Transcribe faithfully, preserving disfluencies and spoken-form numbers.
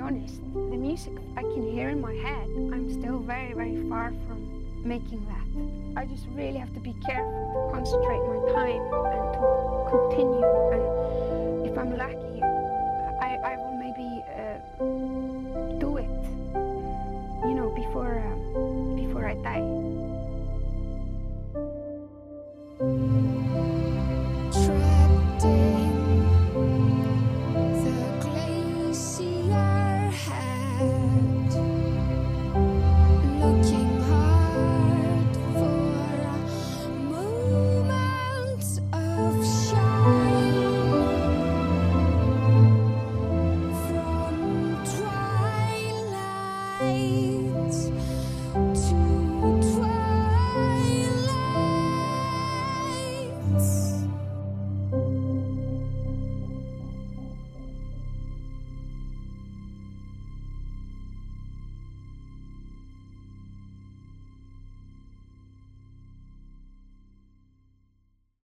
honest. The music I can hear in my head, I'm still very, very far from making that. I just really have to be careful to concentrate my time and to continue. And if I'm lucky, I, I will maybe uh, do it, you know, before, um, before I die.